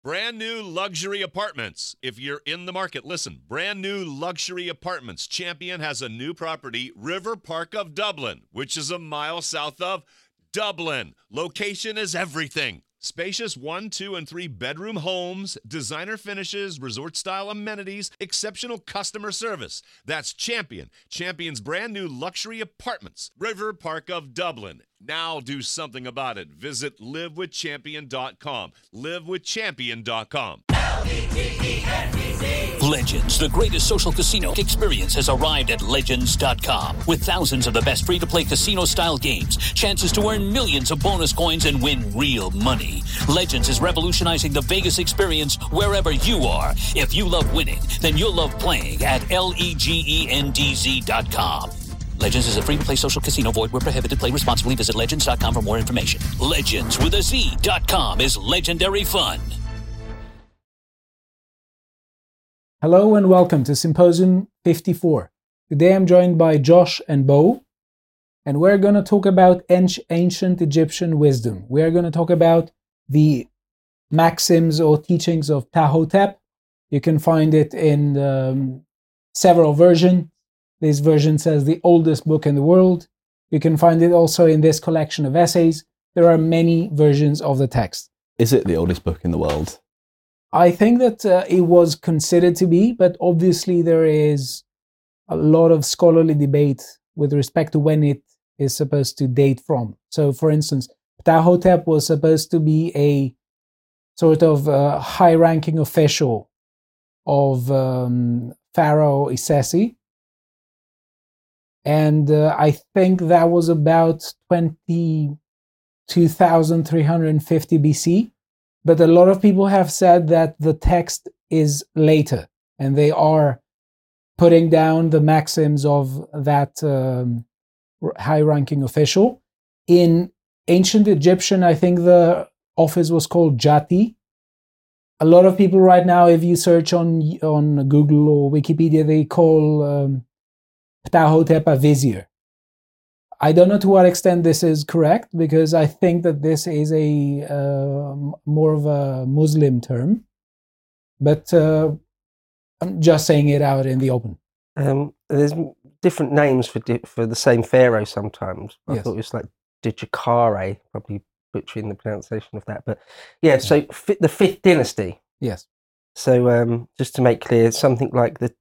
Brand new luxury apartments. If you're in the market, listen. Brand new luxury apartments. Champion has a new property, River Park of Dublin, which is a mile south of Dublin. Location is everything. Spacious 1, 2, and 3 bedroom homes, designer finishes, resort-style amenities, exceptional customer service. That's Champion. Champion's brand new luxury apartments. River Park of Dublin. Now do something about it. Visit livewithchampion.com. Livewithchampion.com. Legends, the greatest social casino experience, has arrived at Legends.com. With thousands of the best free-to-play casino-style games, chances to earn millions of bonus coins and win real money. Legends is revolutionizing the Vegas experience wherever you are. If you love winning, then you'll love playing at LEGENDZ.com. Legends is a free-to-play social casino. Void where prohibited. Play responsibly. Visit Legends.com for more information. Legends with a Z.com is legendary fun. Hello and welcome to Symposium 54. Today I'm joined by Josh and Bo, and we're going to talk about ancient Egyptian wisdom. We're going to talk about the maxims or teachings of Ptahhotep. You can find it in several versions. This version says the oldest book in the world. You can find it also in this collection of essays. There are many versions of the text. Is it the oldest book in the world? I think that it was considered to be, but obviously there is a lot of scholarly debate with respect to when it is supposed to date from. So, for instance, Ptahhotep was supposed to be a sort of high-ranking official of Pharaoh Isesi. And I think that was about 22,350 BC. But a lot of people have said that the text is later, and they are putting down the maxims of that high-ranking official. In ancient Egyptian, I think the office was called Jati. A lot of people right now, if you search on Google or Wikipedia, they call Ptahhotep a vizier. I don't know to what extent this is correct, because I think that this is a more of a Muslim term, but I'm just saying it out in the open. There's different names for the same pharaoh sometimes. I thought it was like Djaqare, probably butchering the pronunciation of that, but yeah. So the 5th dynasty. Yes. So just to make clear, something like the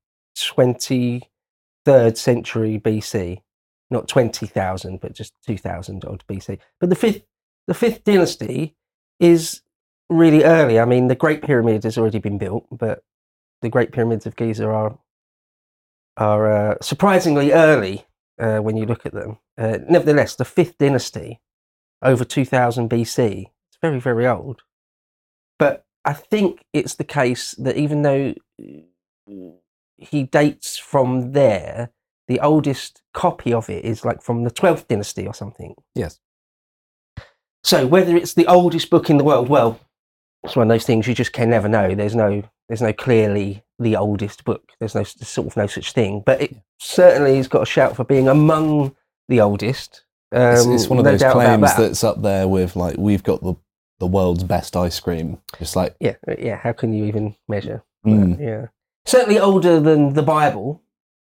23rd century BC. Not 20,000, but just 2,000 odd BC. But the fifth dynasty is really early. I mean, the Great Pyramid has already been built, but the Great Pyramids of Giza are surprisingly early when you look at them. Nevertheless, the 5th dynasty, over 2000 BC, it's very, very old. But I think it's the case that even though he dates from there, the oldest copy of it is like from the 12th dynasty or something. Yes. So whether it's the oldest book in the world, well, it's one of those things you just can never know. There's no clearly the oldest book. There's no such thing. But it certainly has got a shout for being among the oldest. It's one of those claims that's up there with like, we've got the world's best ice cream. Just like yeah. How can you even measure? Yeah, certainly older than the Bible.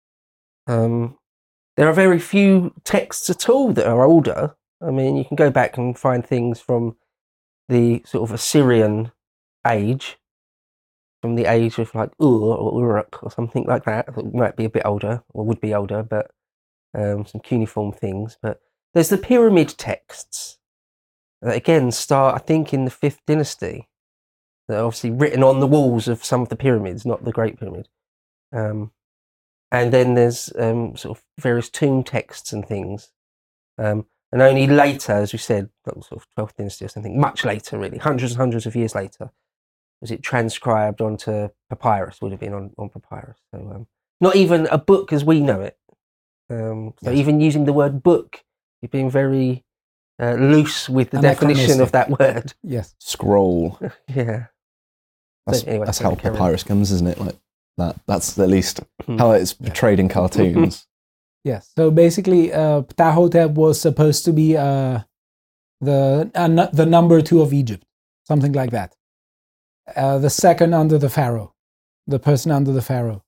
There are very few texts at all that are older. I mean, you can go back and find things from the sort of Assyrian age, from the age of like Ur or Uruk or something like that. It might be a bit older, or would be older, but some cuneiform things. But there's the pyramid texts that again start, I think, in the 5th dynasty. They're obviously written on the walls of some of the pyramids, not the Great Pyramid. And then there's sort of various tomb texts and things. And only later, as we said, sort of 12th dynasty or something, much later really, hundreds and hundreds of years later, was it transcribed onto papyrus, would have been on papyrus. So not even a book as we know it. So even using the word book, you're being very loose with the definition of that word. Yes. Scroll. Yeah. That's how papyrus comes, isn't it? Like that's at least how it's portrayed in cartoons. Yes. So basically, Ptahhotep was supposed to be the number 2 of Egypt, something like that. the second under the pharaoh, the person under the pharaoh,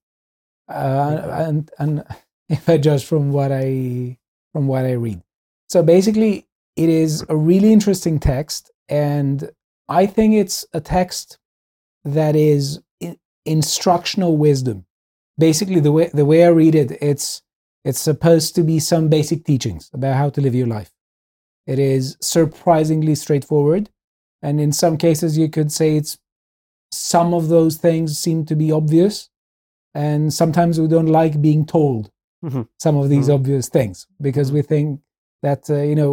and if I judge from what I read. So basically, it is a really interesting text, and I think it's a text that is instructional wisdom. Basically, the way I read it, it's supposed to be some basic teachings about how to live your life. It is surprisingly straightforward, and in some cases, you could say it's some of those things seem to be obvious, and sometimes we don't like being told some of these obvious things because we think that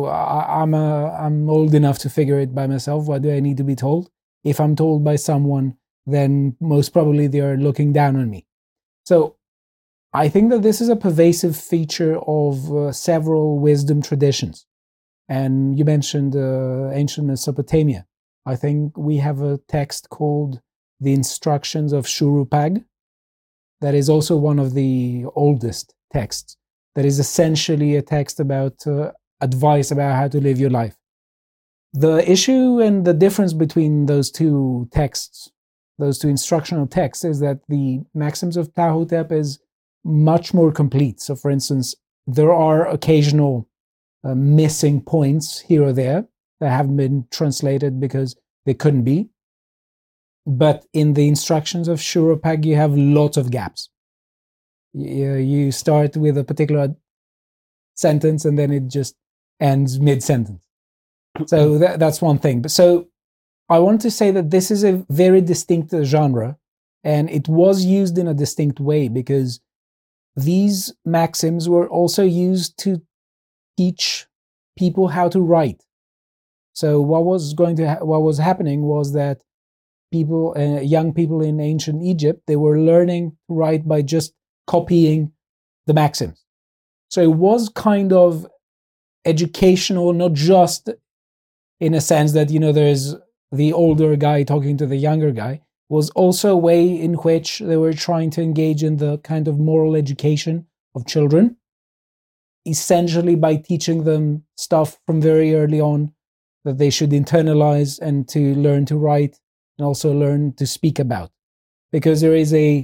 I'm old enough to figure it by myself. Why do I need to be told? If I'm told by someone, then most probably they are looking down on me. So I think that this is a pervasive feature of several wisdom traditions. And you mentioned ancient Mesopotamia. I think we have a text called The Instructions of Shuruppak. That is also one of the oldest texts. That is essentially a text about advice about how to live your life. The issue and the difference between those two texts, those two instructional texts, is that the Maxims of Ptahhotep is much more complete. So, for instance, there are occasional missing points here or there that haven't been translated because they couldn't be. But in the instructions of Shuruppak, you have lots of gaps. You start with a particular sentence and then it just ends mid-sentence. So that's one thing. So I want to say that this is a very distinct genre, and it was used in a distinct way because these maxims were also used to teach people how to write. So what was happening was that young people in ancient Egypt, they were learning to write by just copying the maxims. So it was kind of educational, not just in a sense that, there's the older guy talking to the younger guy. It was also a way in which they were trying to engage in the kind of moral education of children, essentially by teaching them stuff from very early on that they should internalize and to learn to write and also learn to speak about. Because there is a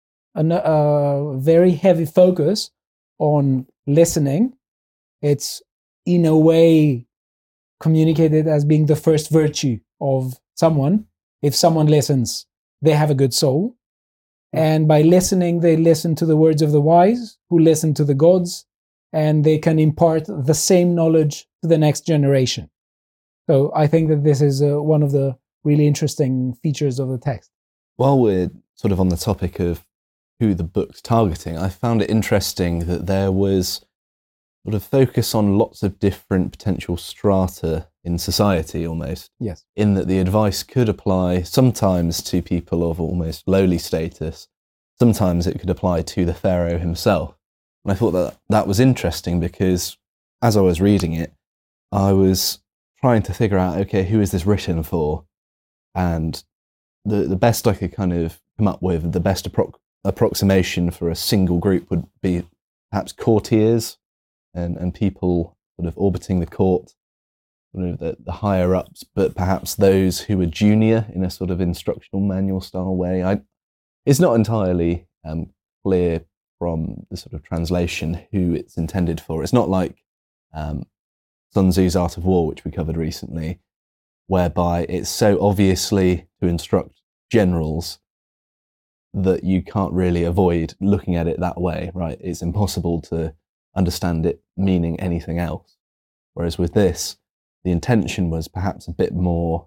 very heavy focus on listening. It's in a way communicated as being the first virtue of someone. If someone listens, they have a good soul. And by listening, they listen to the words of the wise, who listen to the gods, and they can impart the same knowledge to the next generation. So I think that this is one of the really interesting features of the text. While we're sort of on the topic of who the book's targeting, I found it interesting that there was sort of focus on lots of different potential strata in society almost. Yes. In that the advice could apply sometimes to people of almost lowly status, sometimes it could apply to the pharaoh himself. And I thought that was interesting because as I was reading it, I was trying to figure out, okay, who is this written for? And the best I could kind of come up with, the best approximation for a single group would be perhaps courtiers and people sort of orbiting the court, sort of the higher ups, but perhaps those who were junior in a sort of instructional manual style way. It's not entirely clear from the sort of translation who it's intended for. It's not like Sun Tzu's Art of War, which we covered recently, whereby it's so obviously to instruct generals that you can't really avoid looking at it that way, right? It's impossible to understand it meaning anything else. Whereas with this, the intention was perhaps a bit more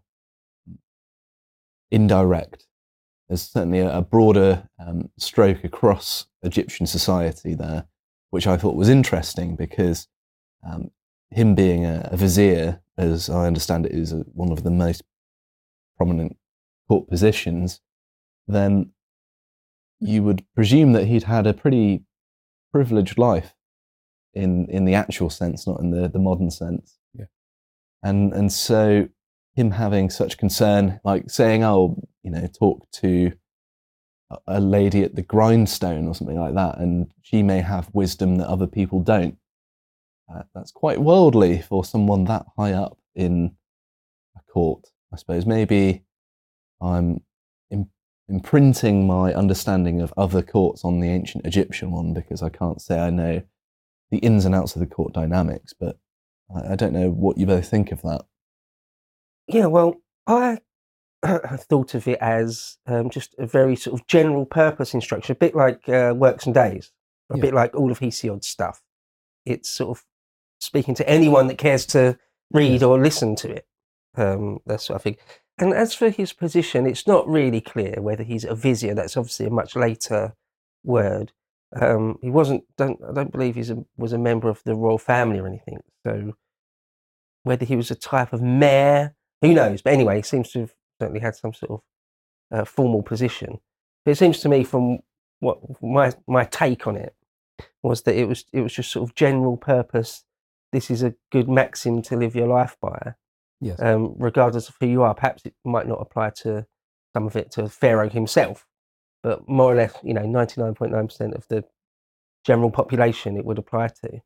indirect. There's certainly a broader stroke across Egyptian society there, which I thought was interesting because him being a vizier, as I understand it, is one of the most prominent court positions, then you would presume that he'd had a pretty privileged life in the actual sense, not in the modern sense. Yeah. And so him having such concern, like saying, talk to a lady at the grindstone or something like that, and she may have wisdom that other people don't. That's quite worldly for someone that high up in a court, I suppose. Maybe I'm imprinting my understanding of other courts on the ancient Egyptian one, because I can't say I know the ins and outs of the court dynamics, but I don't know what you both think of that. Yeah, well, I thought of it as just a very sort of general purpose instruction, a bit like Works and Days, a bit like all of Hesiod's stuff. It's sort of speaking to anyone that cares to read or listen to it. That sort of thing. And as for his position, it's not really clear whether he's a vizier. That's obviously a much later word. He wasn't. I don't believe he was a member of the royal family or anything. So whether he was a type of mayor, who knows? But anyway, he seems to have certainly had some sort of formal position. But it seems to me, from what my take on it was, that it was just sort of general purpose. This is a good maxim to live your life by. Yes. Regardless of who you are. Perhaps it might not apply to some of it to Pharaoh himself, but more or less, 99.9% of the general population it would apply to.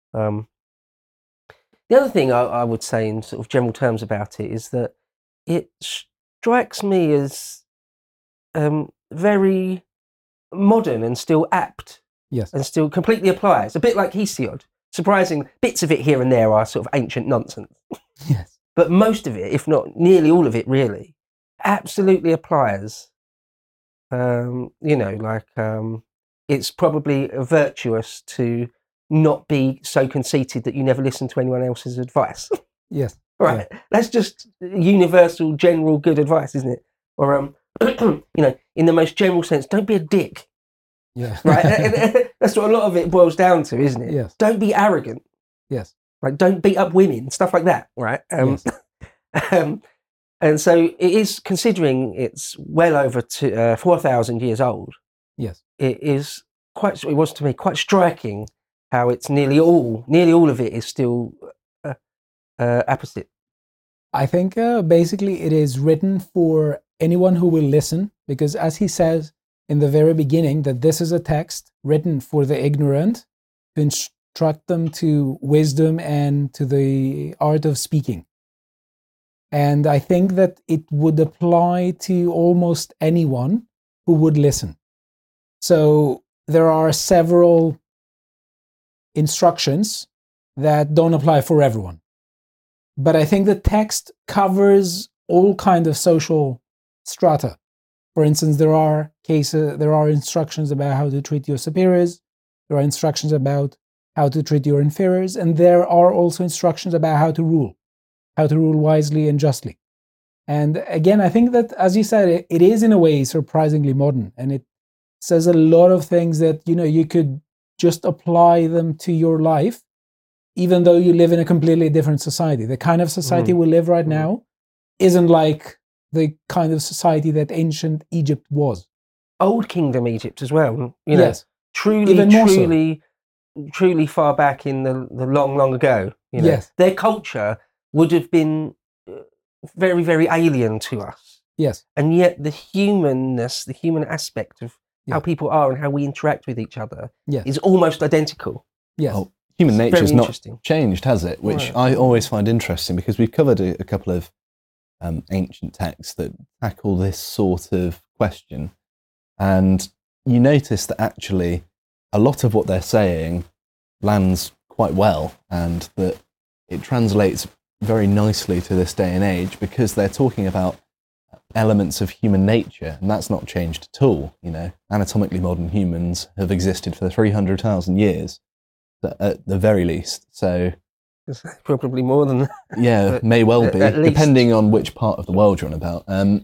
The other thing I would say in sort of general terms about it is that it strikes me as very modern and still apt. Yes. And still completely applies. A bit like Hesiod. Surprising bits of it here and there are sort of ancient nonsense. Yes. But most of it, if not nearly all of it really, absolutely applies. It's probably virtuous to not be so conceited that you never listen to anyone else's advice. Yes. Right. Yeah. That's just universal, general good advice, isn't it? Or, in the most general sense, don't be a dick. Yeah. Right. That's what a lot of it boils down to, isn't it? Yes. Don't be arrogant. Yes. Like, don't beat up women, stuff like that, right? Yes. And so it is, considering it's well over 4,000 years old. Yes. It was to me quite striking how it's nearly all of it is still apposite. I think basically it is written for anyone who will listen, because as he says in the very beginning, that this is a text written for the ignorant to instruct them to wisdom and to the art of speaking. And I think that it would apply to almost anyone who would listen. So there are several instructions that don't apply for everyone. But I think the text covers all kinds of social strata. For instance, there are instructions about how to treat your superiors. There are instructions about how to treat your inferiors. And there are also instructions about how to rule wisely and justly. And again, I think that, as you said, it is in a way surprisingly modern. And it says a lot of things that, you could just apply them to your life, even though you live in a completely different society. The kind of society we live right now isn't like the kind of society that ancient Egypt was. Old Kingdom Egypt as well. Yes. Truly far back in the long, long ago. Yes. Their culture would have been very, very alien to us. Yes. And yet the humanness, the human aspect of how people are and how we interact with each other is almost identical. Yes. Oh, human nature has not changed, has it? Which I always find interesting, because we've covered a couple of ancient texts that tackle this sort of question. And you notice that actually a lot of what they're saying lands quite well, and that it translates very nicely to this day and age, because they're talking about elements of human nature, and that's not changed at all. Anatomically modern humans have existed for 300,000 years at the very least. So probably more than that. Yeah, may well be, depending on which part of the world you're on about.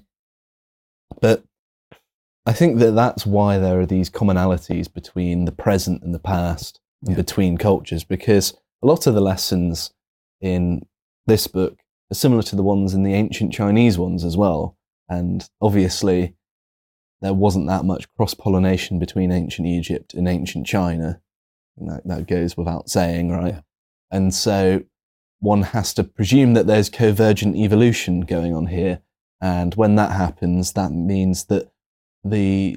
But I think that that's why there are these commonalities between the present and the past, and between cultures, because a lot of the lessons in this book are similar to the ones in the ancient Chinese ones as well. And obviously, there wasn't that much cross-pollination between ancient Egypt and ancient China. That goes without saying, right? Yeah. And so one has to presume that there's convergent evolution going on here. And when that happens, that means that the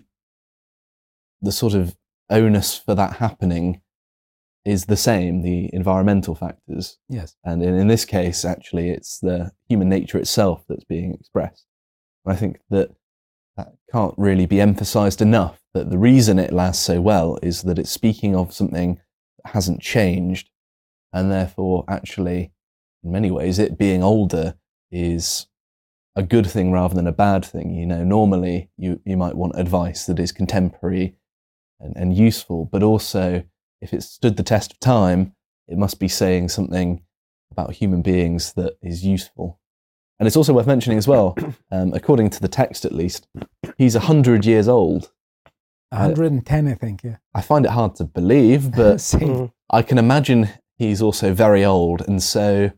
sort of onus for that happening is the same, the environmental factors. Yes. And in this case, actually, it's the human nature itself that's being expressed. And I think that that can't really be emphasized enough, that the reason it lasts so well is that it's speaking of something that hasn't changed, and therefore actually, in many ways, it being older is a good thing rather than a bad thing. You know, normally you might want advice that is contemporary and useful, but also if it's stood the test of time, it must be saying something about human beings that is useful. And it's also worth mentioning as well, according to the text at least, he's 100 years old. 110, I think, yeah. I find it hard to believe, but Same. I can imagine he's also very old, and so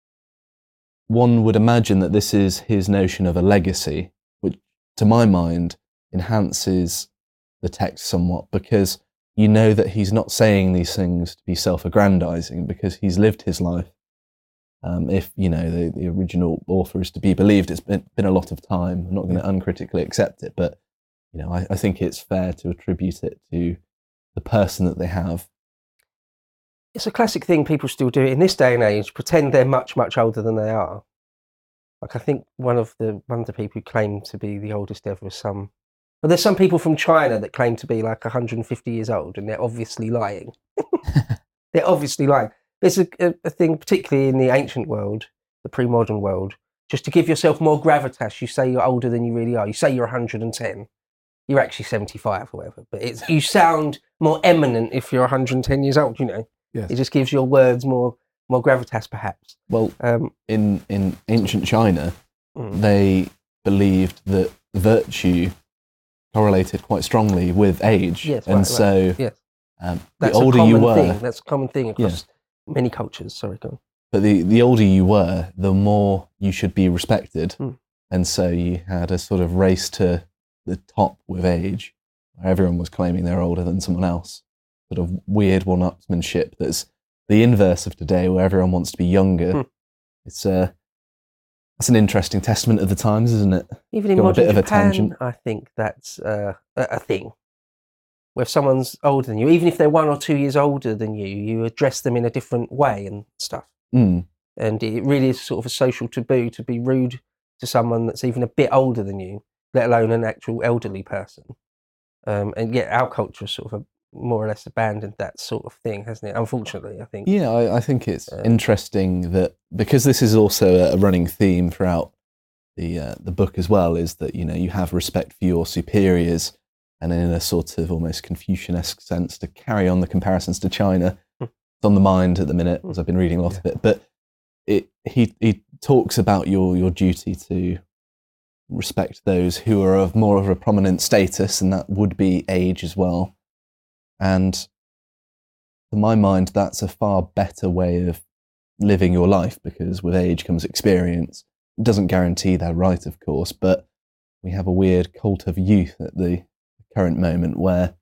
one would imagine that this is his notion of a legacy, which to my mind enhances the text somewhat, because you know that he's not saying these things to be self-aggrandizing, because he's lived his life. If, you know, the original author is to be believed, it's been a lot of time. I'm not going to uncritically accept it, but, you know, I think it's fair to attribute it to the person that they have. It's a classic thing people still do in this day and age, pretend they're much, much older than they are. Like, I think one of the people who claim to be the oldest ever was well, there's some people from China that claim to be like 150 years old, and they're obviously lying. They're obviously lying. There's a thing, particularly in the ancient world, the pre-modern world, just to give yourself more gravitas, you say you're older than you really are. You say you're 110. You're actually 75 or whatever, but you sound more eminent if you're 110 years old, you know. Yes. It just gives your words more gravitas, perhaps. Well, in ancient China, they believed that virtue correlated quite strongly with age. Yes, and right, so yes. The That's older you were... That's a common thing across many cultures. Sorry, go on. But the older you were, the more you should be respected. And so you had a sort of race to the top with age, where everyone was claiming they're older than someone else. Sort of weird one-upsmanship that's the inverse of today, where everyone wants to be younger. It's that's an interesting testament of the times, isn't it? Even in Got a modern bit of a Japan, tangent. I think that's a thing. Where if someone's older than you, even if they're 1 or 2 years older than you, you address them in a different way and stuff. And it really is sort of a social taboo to be rude to someone that's even a bit older than you, let alone an actual elderly person. And yet our culture sort of more or less abandoned that sort of thing, hasn't it? Unfortunately, I think. Yeah, I think it's interesting that, because this is also a running theme throughout the book as well, is that, you know, you have respect for your superiors, and in a sort of almost Confucianesque sense, to carry on the comparisons to China. It's on the mind at the minute, as I've been reading a lot of it. But he talks about your duty to respect those who are of more of a prominent status, and that would be age as well. And to my mind, that's a far better way of living your life, because with age comes experience. It doesn't guarantee they're right, of course, but we have a weird cult of youth at the current moment, where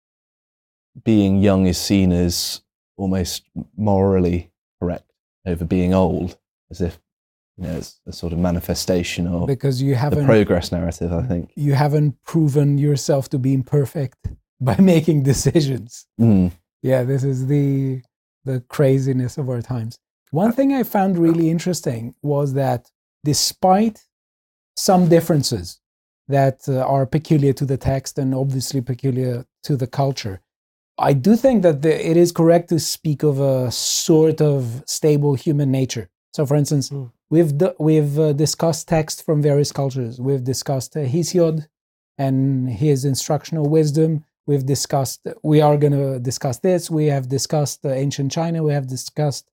being young is seen as almost morally correct over being old, as if, you know, it's a sort of manifestation of Because you the haven't progress narrative, I think. you haven't proven yourself to be imperfect by making decisions. Yeah, this is the craziness of our times. One thing I found really interesting was that despite some differences that are peculiar to the text and obviously peculiar to the culture, I do think that it is correct to speak of a sort of stable human nature. So, for instance, we've discussed texts from various cultures. We've discussed Hesiod and his instructional wisdom. We are going to discuss this. We have discussed ancient China. We have discussed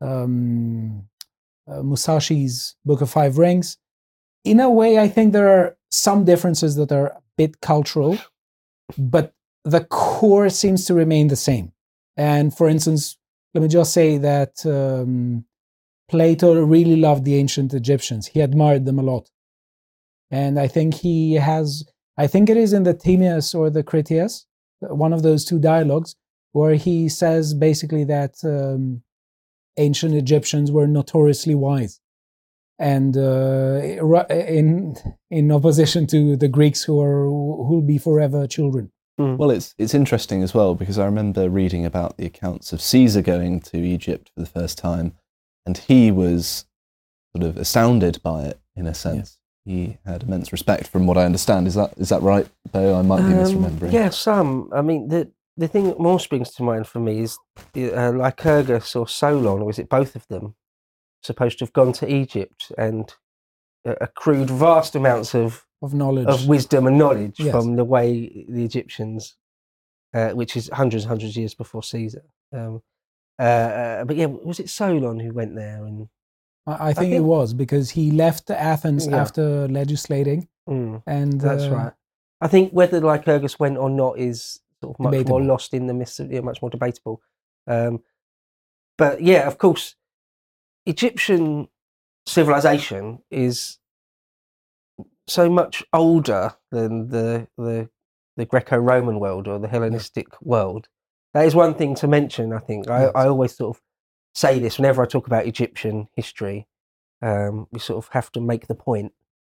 Musashi's Book of Five Rings. In a way, I think there are some differences that are a bit cultural, but the core seems to remain the same. And for instance, let me just say that Plato really loved the ancient Egyptians. He admired them a lot. And I think it is in the Timaeus or the Critias, one of those two dialogues, where he says basically that ancient Egyptians were notoriously wise. And in opposition to the Greeks who'll be forever children. Well, it's interesting as well, because I remember reading about the accounts of Caesar going to Egypt for the first time, and he was sort of astounded by it, in a sense. he had immense respect, from what I understand. Is that right, Bo? I might be misremembering. Yeah, some. I mean, the thing that more springs to mind for me is Lycurgus or Solon, or is it both of them, supposed to have gone to Egypt and accrued vast amounts of knowledge, of wisdom and knowledge Yes. from the way the Egyptians, which is hundreds of years before Caesar. But yeah, was it Solon who went there? And I think it was, because he left Athens Yeah. after legislating, and that's right. I think whether Lycurgus went or not is sort of much Debatable. more lost in the midst of, much more debatable. But yeah, of course, Egyptian civilization is so much older than the Greco-Roman world or the Hellenistic world. That is one thing to mention, I think. I always sort of say this whenever I talk about Egyptian history. We sort of have to make the point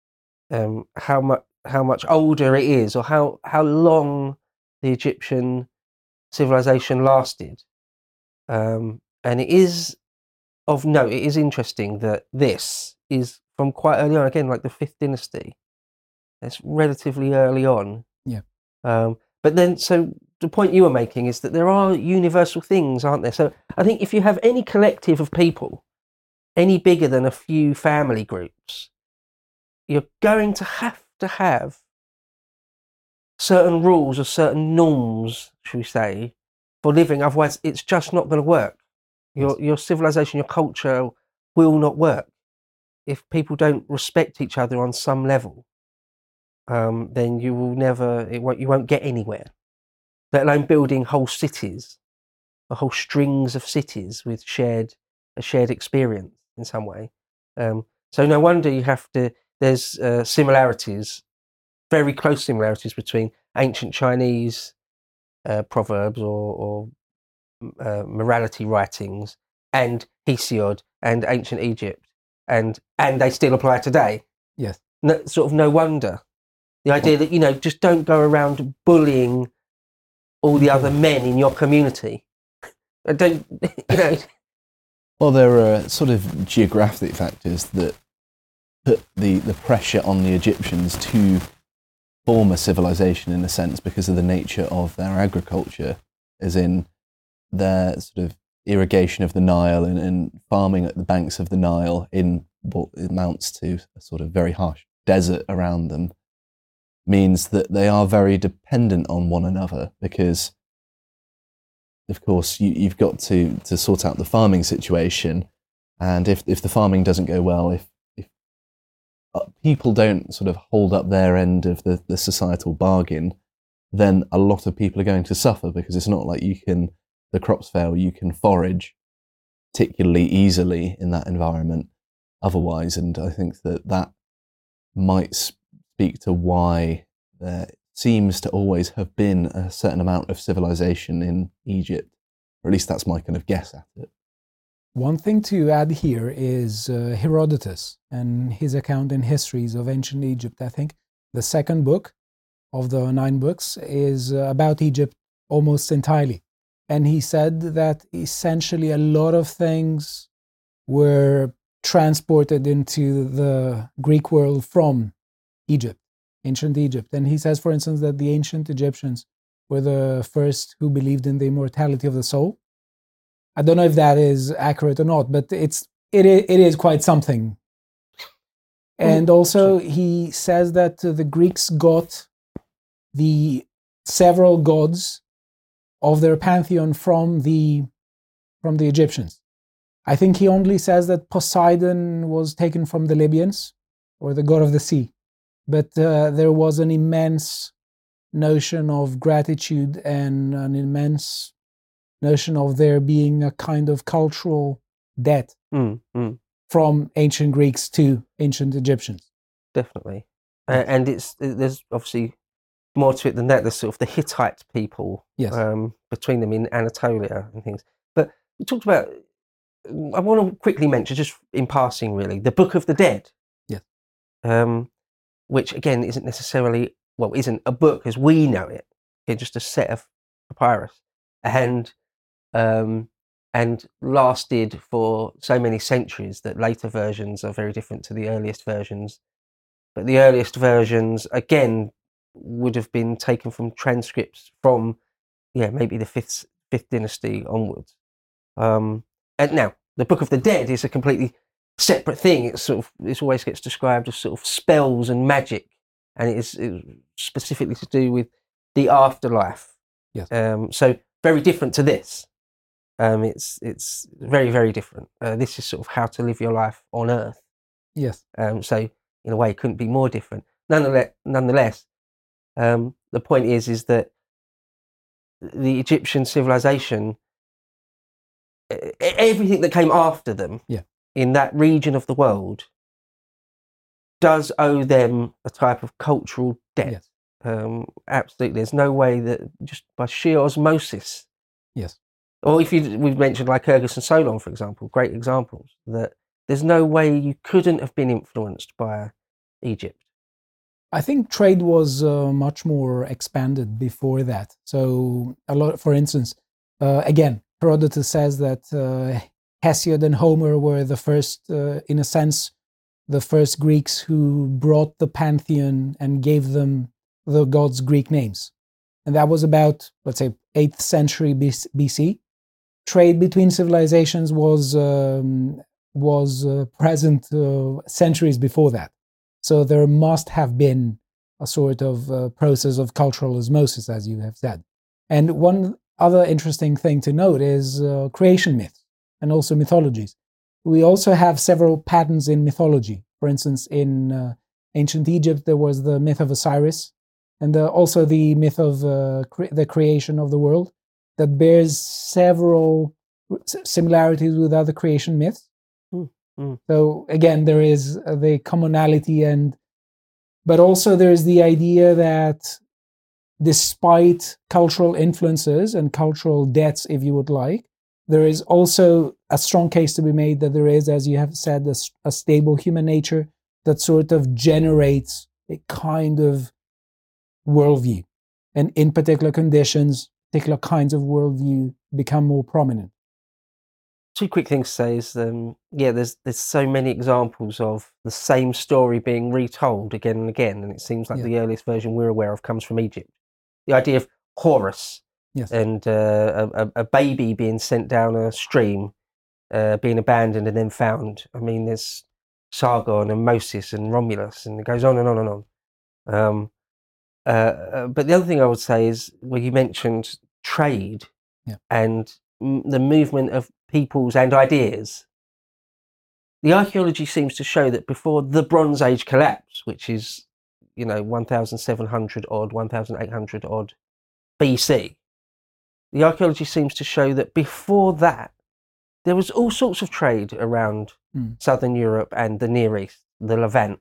how much older it is, or how long the Egyptian civilization lasted. And it is of note, it is interesting that this is from quite early on, again, like the 5th dynasty. It's relatively early on. Yeah. But then, so the point you were making is that there are universal things, aren't there? So I think if you have any collective of people, any bigger than a few family groups, you're going to have certain rules or certain norms, should we say, for living. Otherwise, it's just not going to work. Your civilization, your culture will not work if people don't respect each other on some level. Then you will never. You won't get anywhere. Let alone building whole cities, or whole strings of cities with a shared experience in some way. So no wonder you have to. There's similarities, very close similarities between ancient Chinese proverbs or morality writings and Hesiod and ancient Egypt, and they still apply today. Yes. No wonder. The idea that, just don't go around bullying all the other men in your community. Don't, Well, there are sort of geographic factors that put the pressure on the Egyptians to form a civilization, in a sense, because of the nature of their agriculture, as in their sort of irrigation of the Nile and farming at the banks of the Nile in what amounts to a sort of very harsh desert around them, means that they are very dependent on one another, because of course you've got to sort out the farming situation, and if the farming doesn't go well, if people don't sort of hold up their end of the societal bargain, then a lot of people are going to suffer, because it's not like the crops fail, you can forage particularly easily in that environment otherwise. And I think that might speak to why there seems to always have been a certain amount of civilization in Egypt, or at least that's my kind of guess at it. One thing to add here is Herodotus and his account in Histories of Ancient Egypt. I think the second book of the 9 books is about Egypt almost entirely. And he said that essentially a lot of things were transported into the Greek world from Egypt, ancient Egypt. And he says, for instance, that the ancient Egyptians were the first who believed in the immortality of the soul. I don't know if that is accurate or not, but it is quite something. And also he says that the Greeks got the several gods of their pantheon from the Egyptians. I think he only says that Poseidon was taken from the Libyans, or the god of the sea. But there was an immense notion of gratitude and an immense notion of there being a kind of cultural debt from ancient Greeks to ancient Egyptians. Definitely. And there's obviously more to it than that. There's sort of the Hittite people, Yes. Between them in Anatolia and things. But we talked about, I want to quickly mention, just in passing really, the Book of the Dead. Yes. Which again isn't a book as we know it. It's just a set of papyrus. And lasted for so many centuries that later versions are very different to the earliest versions. but the earliest versions, again, would have been taken from transcripts from, maybe the fifth dynasty onwards. And now, the Book of the Dead is a completely separate thing. It always gets described as sort of spells and magic, and it's specifically to do with the afterlife. Yes. So very different to this. It's very, very different. This is sort of how to live your life on Earth. Yes. So in a way, it couldn't be more different. Nonetheless, the point is that the Egyptian civilization, everything that came after them in that region of the world, does owe them a type of cultural debt. Yes. Absolutely. There's no way that just by sheer osmosis. Yes. Or we've mentioned Lycurgus and Solon, for example, great examples, that there's no way you couldn't have been influenced by Egypt. I think trade was much more expanded before that. So for instance, again, Herodotus says that Hesiod and Homer were the first, in a sense, the first Greeks who brought the pantheon and gave them the gods' Greek names. And that was about, let's say, 8th century BC. Trade between civilizations was present centuries before that. So there must have been a sort of process of cultural osmosis, as you have said. And one other interesting thing to note is creation myths and also mythologies. We also have several patterns in mythology. For instance, in ancient Egypt, there was the myth of Osiris, and also the myth of the creation of the world, that bears several similarities with other creation myths. So again, there is the commonality, but also there is the idea that despite cultural influences and cultural debts, if you would like, there is also a strong case to be made that there is, as you have said, a stable human nature that sort of generates a kind of worldview. And in particular conditions, particular kinds of worldview become more prominent. Two quick things to say is, there's so many examples of the same story being retold again and again, and it seems like the earliest version we're aware of comes from Egypt. The idea of Horus and a baby being sent down a stream, being abandoned and then found. I mean, there's Sargon and Moses and Romulus, and it goes on and on and on. But the other thing I would say is, well, you mentioned trade and the movement of peoples and ideas. The archaeology seems to show that before the Bronze Age collapse, which is 1700 odd, 1800 odd BC, the archaeology seems to show that before that there was all sorts of trade around Southern Europe and the Near East, the Levant,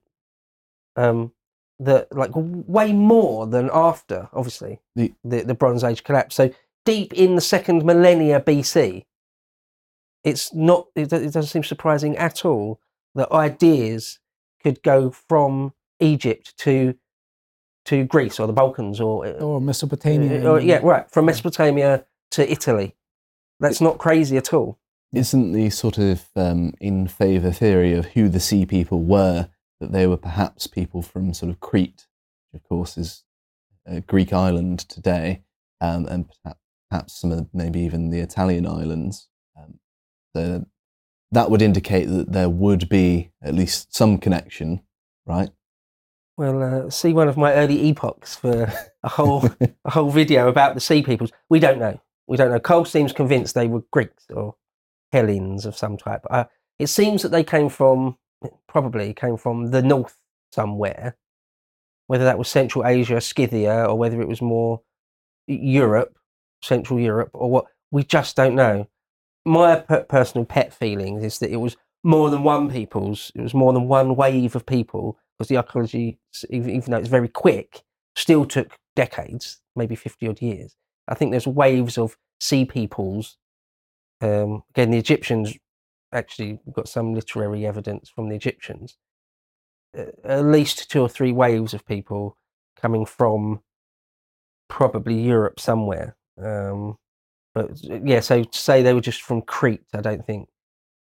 that way more than after, obviously, the Bronze Age collapse. So deep in the second millennia BC, it doesn't seem surprising at all that ideas could go from Egypt to Greece or the Balkans or Mesopotamia. from Mesopotamia to Italy. That's not crazy at all. Isn't the sort of in favour theory of who the sea people were, that they were perhaps people from sort of Crete, which of course is a Greek island today, and perhaps some of maybe even the Italian islands. So that would indicate that there would be at least some connection, right? Well, see one of my early epochs for a whole video about the sea peoples. We don't know. Cole seems convinced they were Greeks or Hellenes of some type. It seems that they probably came from the north somewhere, whether that was Central Asia, Scythia, or whether it was more Europe, Central Europe, or what. We just don't know. My personal pet feeling is that it was more than one peoples. It was more than one wave of people, because the archaeology, even though it's very quick, still took decades, maybe 50 odd years. I think there's waves of sea peoples. Again, the Egyptians, actually, we've got some literary evidence from the Egyptians. At least 2 or 3 waves of people coming from probably Europe somewhere. But yeah, so to say they were just from Crete, I don't think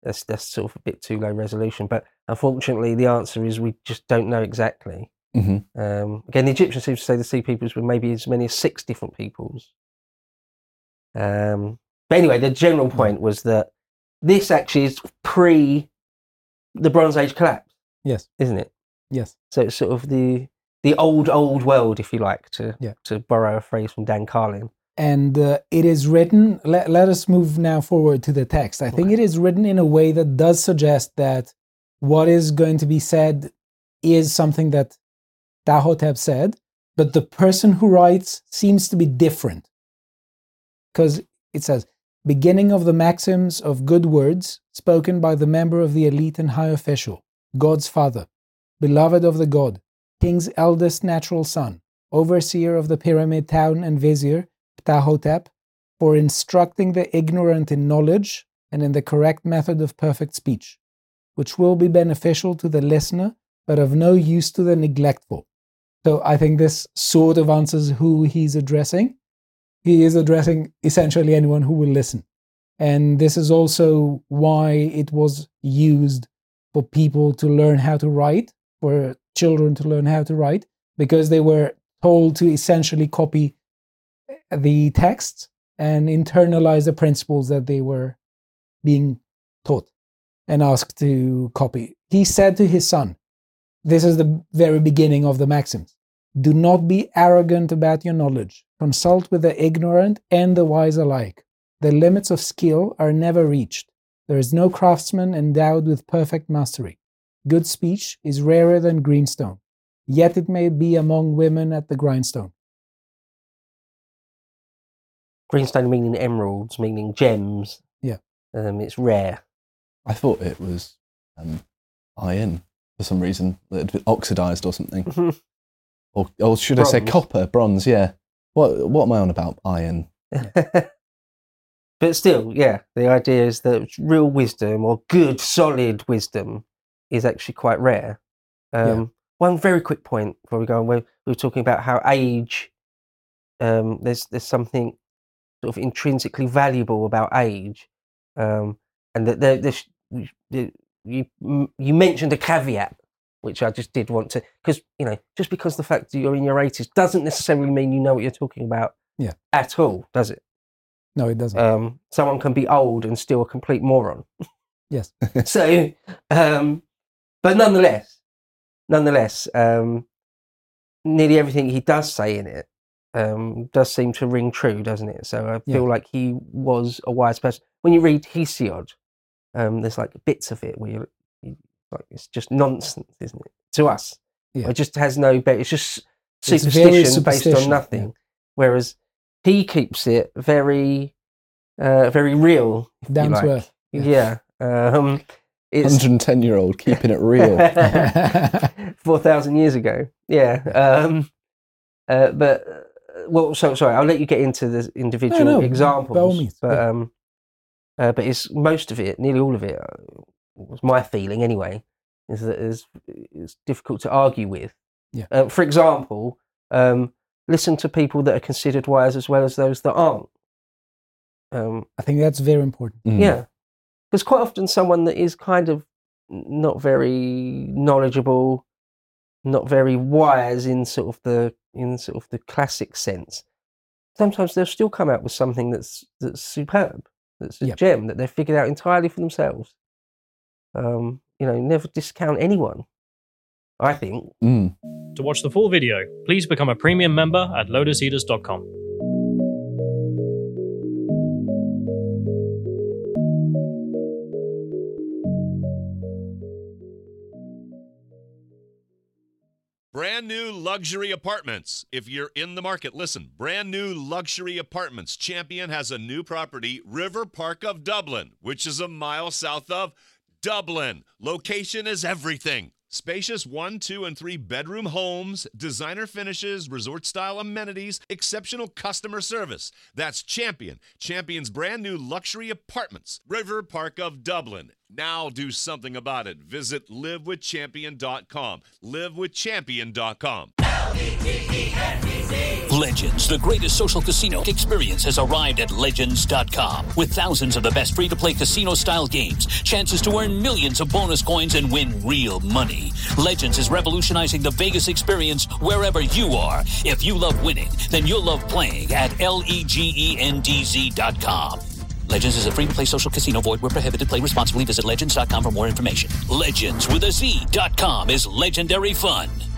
That's sort of a bit too low resolution. But unfortunately, the answer is we just don't know exactly. Mm-hmm. Again, the Egyptians seem to say the sea peoples were maybe as many as 6 different peoples. But anyway, the general point was that this actually is pre the Bronze Age collapse. Yes. Isn't it? Yes. So it's sort of the old world, if you like, to borrow a phrase from Dan Carlin. And it is written, let us move now forward to the text. I think it is written in a way that does suggest that what is going to be said is something that Ptahhotep said, but the person who writes seems to be different. Because it says, beginning of the maxims of good words spoken by the member of the elite and high official, God's father, beloved of the god, king's eldest natural son, overseer of the pyramid town and vizier, Ptahhotep, for instructing the ignorant in knowledge and in the correct method of perfect speech, which will be beneficial to the listener, but of no use to the neglectful. So I think this sort of answers who he's addressing. He is addressing essentially anyone who will listen. And this is also why it was used for people to learn how to write, for children to learn how to write, because they were told to essentially copy the texts and internalize the principles that they were being taught and asked to copy. He said to his son, this is the very beginning of the maxims, do not be arrogant about your knowledge. Consult with the ignorant and the wise alike. The limits of skill are never reached. There is no craftsman endowed with perfect mastery. Good speech is rarer than greenstone, yet it may be among women at the grindstone. Greenstone meaning emeralds, meaning gems. Yeah. It's rare. I thought it was iron for some reason, that had been oxidized or something. Or should Bronze. I say copper, bronze, yeah. What am I on about? Iron. But still, yeah, the idea is that real wisdom or good, solid wisdom is actually quite rare. One very quick point before we go on, we were talking about how age, there's something sort of intrinsically valuable about age, and that you mentioned a caveat, which I just did want to, because just because the fact that you're in your 80s doesn't necessarily mean you know what you're talking about at all, does it? No, it doesn't. Someone can be old and still a complete moron. Yes. So, but nonetheless, nearly everything he does say in it does seem to ring true, doesn't it? So I feel like he was a wise person. When you read Hesiod, there's like bits of it where you're like, it's just nonsense, isn't it? To us, it just has no. It's just superstition based on nothing. Yeah. Whereas he keeps it very, very real, down to earth. Yeah. It's 110-year-old keeping it real. 4,000 years ago. Yeah. But sorry, I'll let you get into the individual examples. By all means. But it's most of it, nearly all of it, was my feeling anyway, is that it's difficult to argue with. Yeah. For example, listen to people that are considered wise as well as those that aren't. I think that's very important. Yeah. Because quite often someone that is kind of not very knowledgeable, not very wise in sort of the classic sense, sometimes they'll still come out with something that's superb, that's a gem that they've figured out entirely for themselves. Never discount anyone, I think. To watch the full video, please become a premium member at lotuseaters.com. Brand new luxury apartments. If you're in the market, listen. Brand new luxury apartments. Champion has a new property, River Park of Dublin, which is a mile south of Dublin. Location is everything. Spacious 1, 2, and 3 bedroom homes, designer finishes, resort-style amenities, exceptional customer service. That's Champion. Champion's brand new luxury apartments, River Park of Dublin. Now do something about it. Visit livewithchampion.com. Livewithchampion.com. Legends, the greatest social casino experience, has arrived at Legends.com. With thousands of the best free-to-play casino-style games, chances to earn millions of bonus coins and win real money. Legends is revolutionizing the Vegas experience wherever you are. If you love winning, then you'll love playing at LEGENDZ.com. Legends is a free-to-play social casino. Void where prohibited. Play responsibly. Visit Legends.com for more information. Legends with a Z.com is legendary fun.